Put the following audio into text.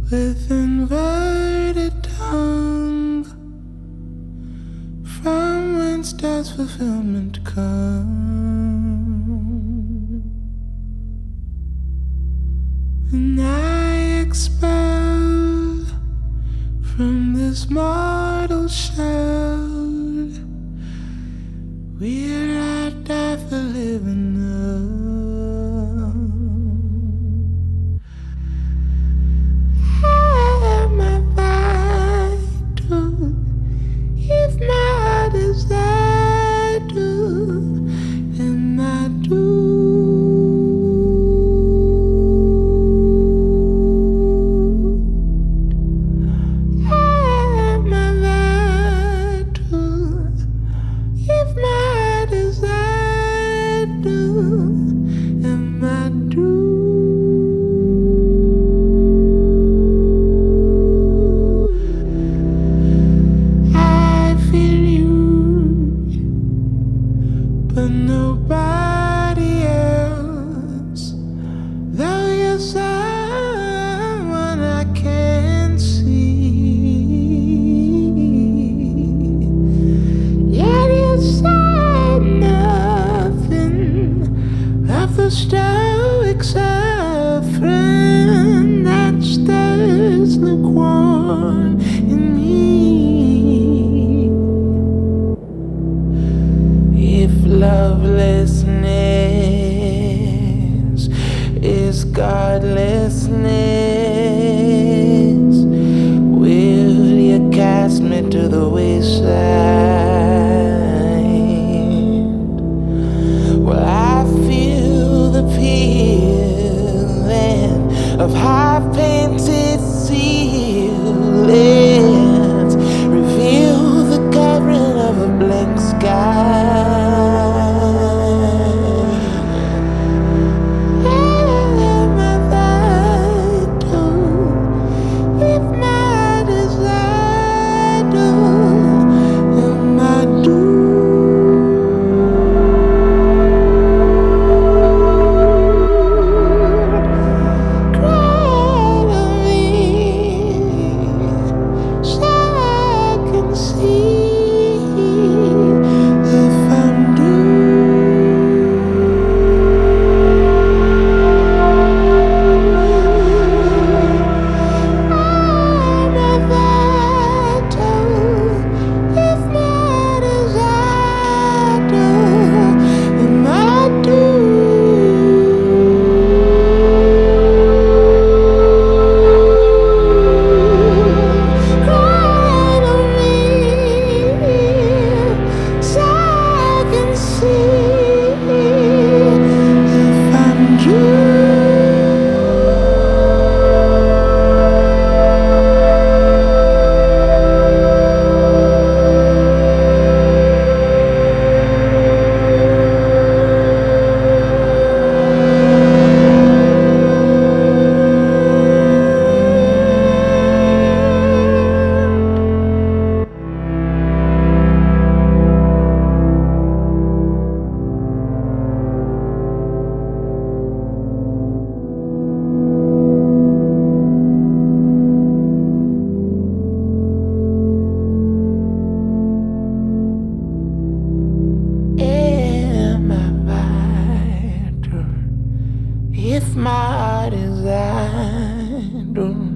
with inverted tongue, from whence does fulfillment come? When I expel from this mortal shell, will I die for living up? Am I vital if my desire do? Am I doomed? Am I vital if my desire do? Am I doomed? But nobody else, though you're someone I can't see, yet you said nothing of the stoic suffering that stirs lukewarm in me. If lovelessness is godlessness, will you cast me to the wayside? Well, I feel the peeling of half-painted ceilings, reveal the covering of a blank sky. If my desire